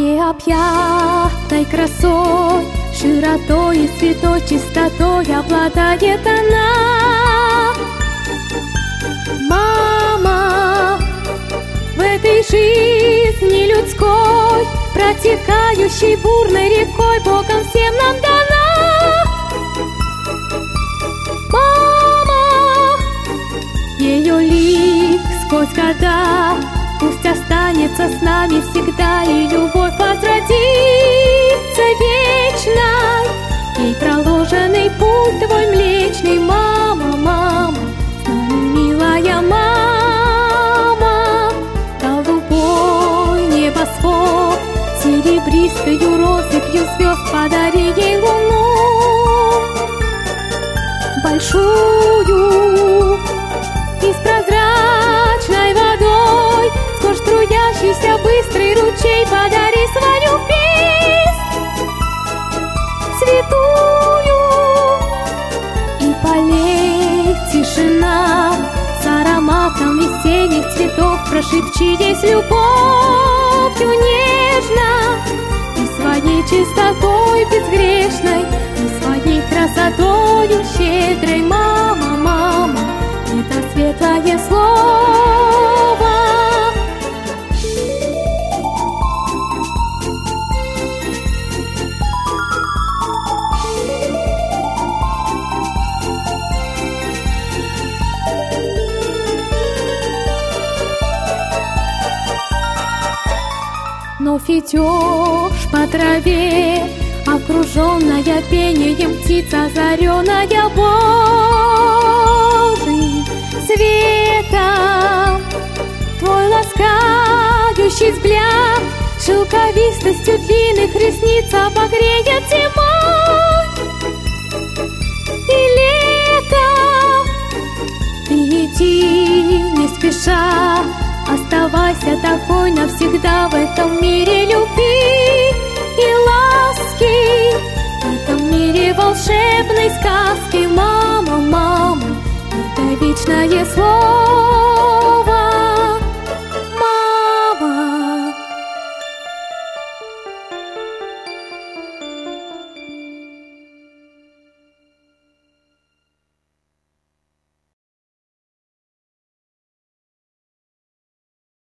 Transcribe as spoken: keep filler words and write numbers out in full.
Необъятной красой, широтой и святой чистотой обладает она. Мама, в этой жизни людской, протекающей бурной рекой, Богом всем нам дана. Мама, ее лик сквозь года пусть останется с нами всегда, и любовь возродится вечной, ей проложенный путь твой млечный. Мама, мама, с нами, милая мама, голубой небосвод, серебристою россыпью звезд подари ей луну большую и с прозрачной водой, сквозь струящийся быстрый ручей подари свою песнь святую. И полей тишина с ароматом весенних цветов, прошепчи ей с любовью нежно и своей чистотой безгрешной, и своей красотою щедрой. Мама, мама, это светлое слово. Вновь идешь по траве, окруженная пением птиц, озаренная Божьим светом. Твой ласкающий взгляд шелковистостью длинных ресниц обогреет зимой и лето. Ты иди не спеша, оставайся такой навсегда в этом мире любви и ласки, в этом мире волшебной сказки. Мама, мама, это вечное слово.